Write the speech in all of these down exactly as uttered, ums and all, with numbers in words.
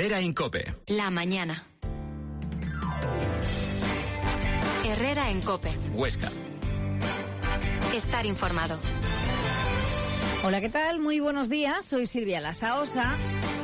Herrera en COPE. La mañana. Herrera en COPE. Huesca. Estar informado. Hola, ¿qué tal? Muy buenos días. Soy Silvia Lasaosa.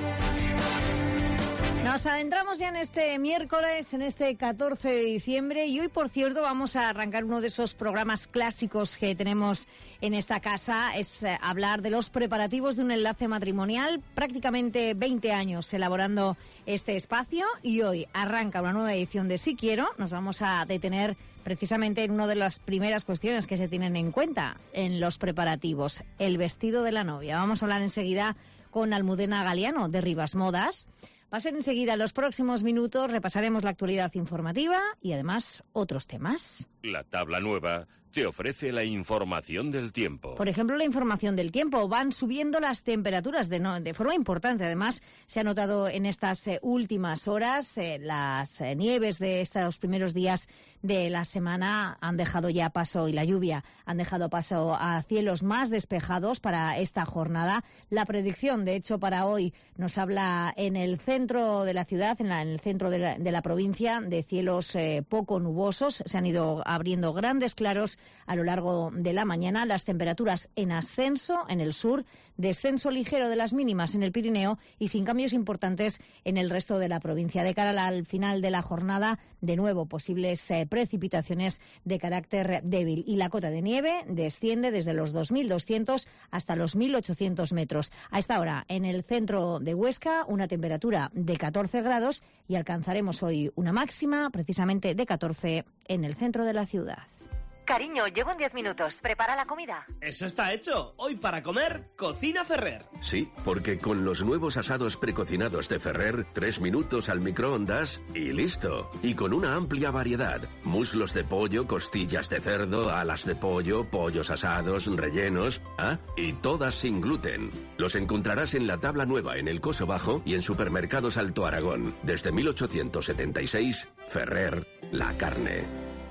Nos adentramos ya en este miércoles, en este catorce de diciembre, y hoy, por cierto, vamos a arrancar uno de esos programas clásicos que tenemos en esta casa. Es eh, hablar de los preparativos de un enlace matrimonial, prácticamente veinte años elaborando este espacio, y hoy arranca una nueva edición de Sí Quiero. Nos vamos a detener precisamente en una de las primeras cuestiones que se tienen en cuenta en los preparativos, el vestido de la novia. Vamos a hablar enseguida con Almudena Galiano, de Rivas Modas. Va a ser enseguida, en los próximos minutos, repasaremos la actualidad informativa y además otros temas. La tabla nueva te ofrece la información del tiempo. Por ejemplo, la información del tiempo. Van subiendo las temperaturas de, no, de forma importante. Además, se ha notado en estas eh, últimas horas eh, las eh, nieves de estos primeros días de la semana han dejado ya paso, y la lluvia han dejado paso a cielos más despejados para esta jornada. La predicción, de hecho, para hoy nos habla en el centro de la ciudad, en, la, en el centro de la, de la provincia, de cielos eh, poco nubosos. Se han ido abriendo grandes claros a lo largo de la mañana. Las temperaturas en ascenso en el sur, descenso ligero de las mínimas en el Pirineo y sin cambios importantes en el resto de la provincia. De cara al final de la jornada, de nuevo, posibles eh, precipitaciones de carácter débil. Y la cota de nieve desciende desde los dos mil doscientos hasta los mil ochocientos metros. A esta hora, en el centro de Huesca, una temperatura de catorce grados, y alcanzaremos hoy una máxima precisamente de catorce en el centro de la ciudad. Cariño, llevo en diez minutos. ¿Prepara la comida? Eso está hecho. Hoy para comer, Cocina Ferrer. Sí, porque con los nuevos asados precocinados de Ferrer, tres minutos al microondas y listo. Y con una amplia variedad. Muslos de pollo, costillas de cerdo, alas de pollo, pollos asados, rellenos. ¿Ah? Y todas sin gluten. Los encontrarás en la tabla nueva en el Coso Bajo y en Supermercados Alto Aragón. Desde mil ochocientos setenta y seis, Ferrer, la carne.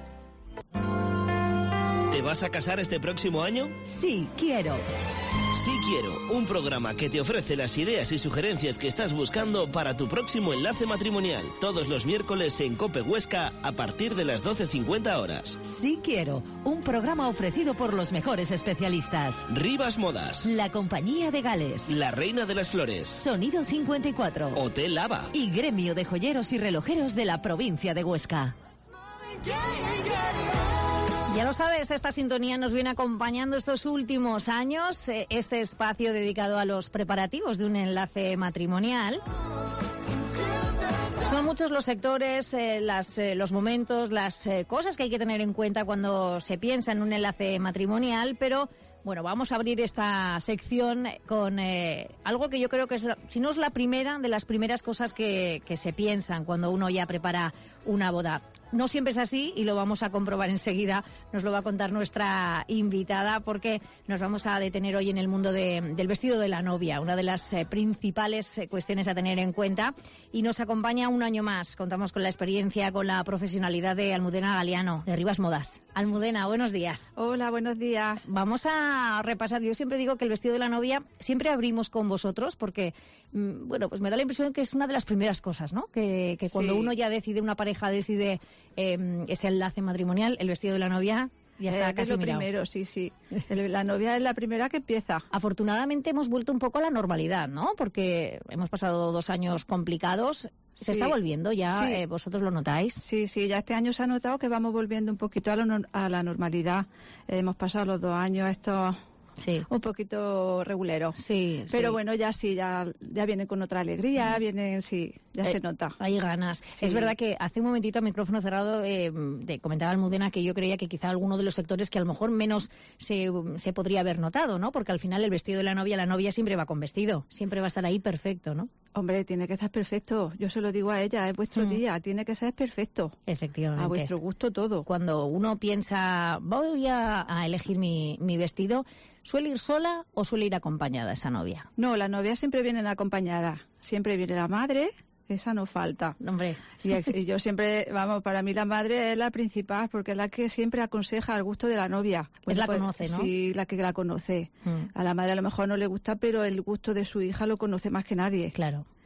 ¿Te vas a casar este próximo año? Sí, quiero. Sí Quiero, un programa que te ofrece las ideas y sugerencias que estás buscando para tu próximo enlace matrimonial. Todos los miércoles en COPE Huesca a partir de las doce cincuenta horas. Sí Quiero, un programa ofrecido por los mejores especialistas. Rivas Modas, La Compañía de Gales, La Reina de las Flores, Sonido cincuenta y cuatro, Hotel Ava y Gremio de Joyeros y Relojeros de la provincia de Huesca. Ya lo sabes, esta sintonía nos viene acompañando estos últimos años, este espacio dedicado a los preparativos de un enlace matrimonial. Son muchos los sectores, eh, las, eh, los momentos, las eh, cosas que hay que tener en cuenta cuando se piensa en un enlace matrimonial, pero bueno, vamos a abrir esta sección con eh, algo que yo creo que es, si no es la primera, de las primeras cosas que, que se piensan cuando uno ya prepara una boda. No siempre es así y lo vamos a comprobar enseguida. Nos lo va a contar nuestra invitada, porque nos vamos a detener hoy en el mundo de, del vestido de la novia, una de las eh, principales eh, cuestiones a tener en cuenta. Y nos acompaña un año más. Contamos con la experiencia, con la profesionalidad de Almudena Galiano, de Rivas Modas. Almudena, buenos días. Hola, buenos días. Vamos a repasar. Yo siempre digo que el vestido de la novia siempre abrimos con vosotros porque, mmm, bueno, pues me da la impresión de que es una de las primeras cosas, ¿no? Que, que cuando sí. uno ya decide, una pareja decide eh, ese enlace matrimonial, el vestido de la novia ya está eh, casi es lo mirado. primero, sí, sí. El, la novia es la primera que empieza. Afortunadamente hemos vuelto un poco a la normalidad, ¿no? Porque hemos pasado dos años complicados. ¿Se sí. está volviendo ya? Sí. Eh, ¿Vosotros lo notáis? Sí, sí, ya este año se ha notado que vamos volviendo un poquito a, lo, a la normalidad. Eh, hemos pasado los dos años estos... Sí. Un poquito regulero. Sí, pero sí. bueno, ya sí, ya, ya vienen con otra alegría, vienen, sí, ya eh, se nota. Hay ganas. Sí. Es verdad que hace un momentito a micrófono cerrado eh, te comentaba Almudena que yo creía que quizá alguno de los sectores que a lo mejor menos se, se podría haber notado, ¿no? Porque al final el vestido de la novia, la novia siempre va con vestido, siempre va a estar ahí perfecto, ¿no? Hombre, tiene que estar perfecto. Yo se lo digo a ella, es vuestro mm. día, tiene que ser perfecto. Efectivamente. A vuestro gusto todo. Cuando uno piensa, voy a, a elegir mi, mi vestido, ¿suele ir sola o suele ir acompañada esa novia? No, las novias siempre vienen acompañadas. Siempre viene la madre, esa no falta. Hombre. Y, y yo siempre, vamos, para mí la madre es la principal, porque es la que siempre aconseja al gusto de la novia. Pues bueno, la pues, conoce, ¿no? Sí, la que la conoce. Mm. A la madre a lo mejor no le gusta, pero el gusto de su hija lo conoce más que nadie. Claro.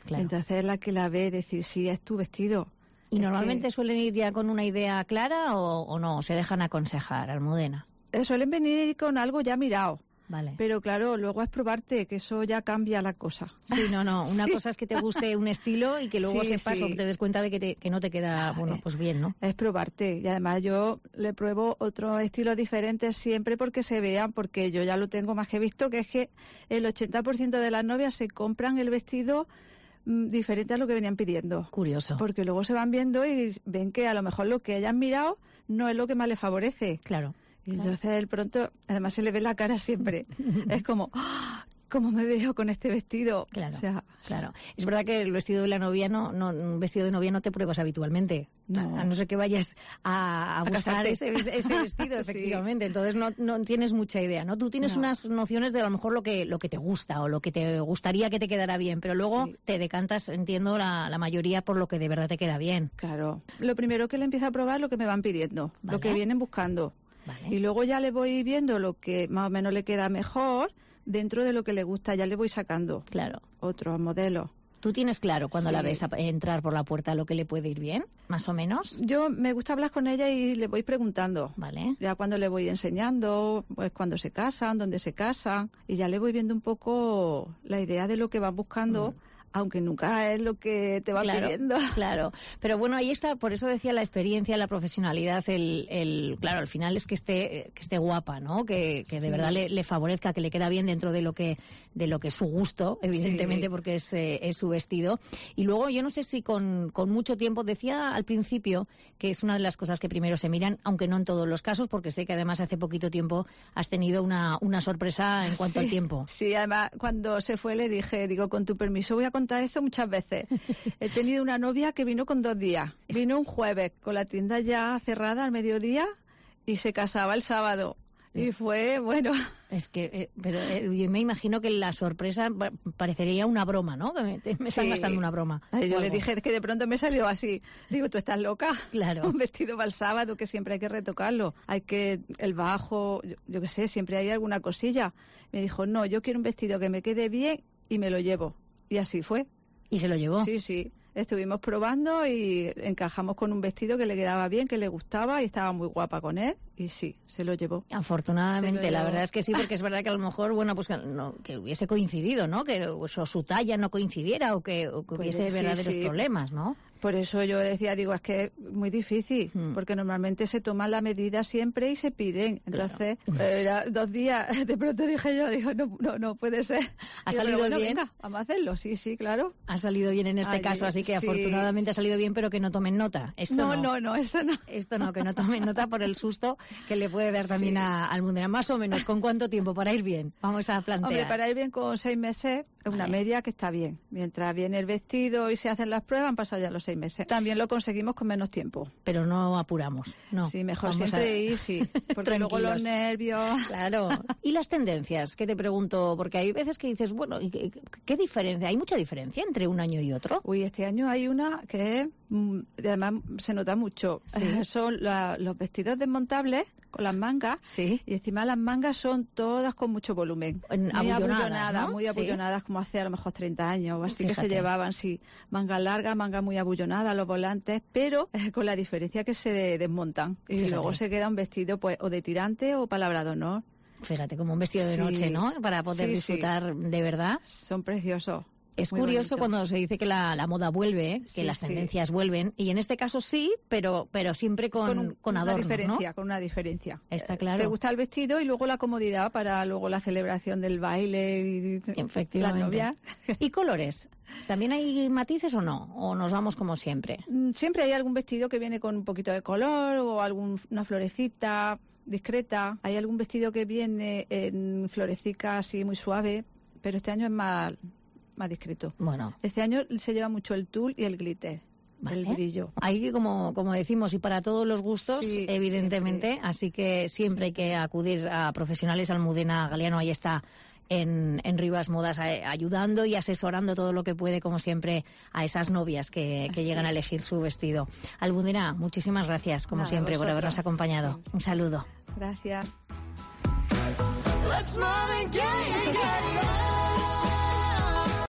claro. Entonces la que la ve decir, sí, es tu vestido. ¿Y es normalmente que... suelen ir ya con una idea clara o, o no? ¿Se dejan aconsejar, Almudena? Eh, suelen venir con algo ya mirado. Vale. Pero claro, luego es probarte, que eso ya cambia la cosa. Sí, no, no. Una sí. cosa es que te guste un estilo y que luego Sí, sepas sí. o que te des cuenta de que, te, que no te queda, bueno, pues bien, ¿no? Es probarte. Y además yo le pruebo otros estilos diferentes siempre porque se vean, porque yo ya lo tengo más que visto, que es que el ochenta por ciento de las novias se compran el vestido mmm, diferente a lo que venían pidiendo. Curioso. Porque luego se van viendo y ven que a lo mejor lo que hayan mirado no es lo que más les favorece. Claro. Y entonces él pronto, además se le ve la cara siempre. Es como, ¡ah! ¿Cómo me veo con este vestido? Claro, o sea, claro. Es verdad que el vestido de la novia no, no, un vestido de novia no te pruebas habitualmente. No. A, a no ser que vayas a, a, A buscar casarte. ese, ese vestido, Sí. efectivamente. Entonces no, no tienes mucha idea, ¿no? Tú tienes No. unas nociones de a lo mejor lo que, lo que te gusta o lo que te gustaría que te quedara bien, pero luego Sí. te decantas, entiendo, la, la mayoría por lo que de verdad te queda bien. Claro. Lo primero que le empiezo a probar es lo que me van pidiendo, Vale. lo que vienen buscando. Vale. Y luego ya le voy viendo lo que más o menos le queda mejor dentro de lo que le gusta. Ya le voy sacando Claro. otros modelos. ¿Tú tienes claro cuando Sí. la ves a- entrar por la puerta lo que le puede ir bien, más o menos? Yo me gusta hablar con ella y le voy preguntando. Vale. Ya cuando le voy enseñando, pues cuando se casan, dónde se casan, y ya le voy viendo un poco la idea de lo que van buscando, Mm. aunque nunca es lo que te van Claro, pidiendo. claro. Pero bueno, ahí está, por eso decía la experiencia, la profesionalidad, el, el claro, al final es que esté, que esté guapa, ¿no? Que, que de Sí. verdad le, le favorezca, que le queda bien dentro de lo que, de lo que es su gusto, evidentemente, Sí. porque es, eh, es su vestido. Y luego, yo no sé si con, con mucho tiempo, decía al principio que es una de las cosas que primero se miran, aunque no en todos los casos, porque sé que además hace poquito tiempo has tenido una, una sorpresa en cuanto Sí, al tiempo. Sí, además cuando se fue le dije, digo, con tu permiso voy a contar esto muchas veces. He tenido una novia que vino con dos días. Vino un jueves con la tienda ya cerrada al mediodía y se casaba el sábado. Y fue, bueno, Es que, eh, pero eh, yo me imagino que la sorpresa pa- parecería una broma, ¿no? Que me, me están Sí. gastando una broma. Ay, yo o le algo. dije que de pronto me salió así. Digo, ¿tú estás loca? Claro. Un vestido para el sábado que siempre hay que retocarlo. Hay que, el bajo, yo, yo qué sé, siempre hay alguna cosilla. Me dijo, no, yo quiero un vestido que me quede bien y me lo llevo. Y así fue. Y se lo llevó. Sí, sí. Estuvimos probando y encajamos con un vestido que le quedaba bien, que le gustaba y estaba muy guapa con él. Y sí, se lo llevó. Afortunadamente, Se lo la llevó. verdad es que sí, porque es verdad que a lo mejor, bueno, pues que, no, que hubiese coincidido, ¿no? Que pues, o su talla no coincidiera o que, o que Pues, hubiese sí, verdaderos sí. problemas, ¿no? Por eso yo decía, digo, es que es muy difícil, Hmm. porque normalmente se toman la medida siempre y se piden. Entonces, era dos días, de pronto dije yo, digo, no, no, no puede ser. ¿Ha Digo, salido pero bueno, bien? venga, vamos a hacerlo, sí, sí, claro. Ha salido bien en este Allí, caso, así que sí. afortunadamente ha salido bien, pero que no tomen nota. Esto No, no, no, no, eso no. Esto no, que no tomen nota por el susto que le puede dar también Sí. a Almudena. Más o menos, ¿con cuánto tiempo para ir bien? Vamos a plantear. Hombre, para ir bien con seis meses, es una Vale. media que está bien. Mientras viene el vestido y se hacen las pruebas, han pasado ya los seis meses. También lo conseguimos con menos tiempo. Pero no apuramos, no. Sí, mejor Vamos siempre a- ir, sí. Porque luego los Tranquilos. nervios... Claro. ¿Y las tendencias? ¿Qué te pregunto? Porque hay veces que dices, bueno, ¿y qué, qué diferencia? ¿Hay mucha diferencia entre un año y otro? Uy, este año hay una que es, mm, además se nota mucho. Sí. Eh, son la- los vestidos desmontables con las mangas. Sí. Y encima las mangas son todas con mucho volumen. En- Muy abullonadas, abullonadas, ¿no? muy Sí. abullonadas, como hace a lo mejor treinta años. o Así que Fíjate. se llevaban, sí, manga larga, manga muy abullonada, los volantes, pero eh, con la diferencia que se desmontan. Y Fíjate. luego se queda un vestido pues o de tirante o palabra de honor. Fíjate, como un vestido de Sí. noche, ¿no? Para poder Sí, sí. disfrutar de verdad. Son preciosos. Es Muy curioso bonito. cuando se dice que la, la moda vuelve, ¿eh? que Sí, las sí. tendencias vuelven. Y en este caso sí, pero, pero siempre con, un- con una adornos, diferencia, ¿no? con una diferencia. Está Eh, claro. Te gusta el vestido y luego la comodidad para luego la celebración del baile y Efectivamente. la novia. ¿Y colores? ¿También hay matices o no? ¿O nos vamos como siempre? Mm, Siempre hay algún vestido que viene con un poquito de color o alguna florecita discreta. Hay algún vestido que viene en florecita así muy suave, pero este año es más, más discreto. Bueno, Este año se lleva mucho el tul y el glitter, vale. el brillo. Hay, como, como decimos, y para todos los gustos, Sí, evidentemente, siempre. así que siempre hay que acudir a profesionales. Almudena Galiano ahí está en, en Rivas Modas eh, ayudando y asesorando todo lo que puede, como siempre, a esas novias que, que Así llegan a es. elegir su vestido. Almudena, muchísimas gracias, como Nada, siempre, por vosotros. habernos acompañado. Sí. Un saludo. Gracias. Let's Marvin Gaye,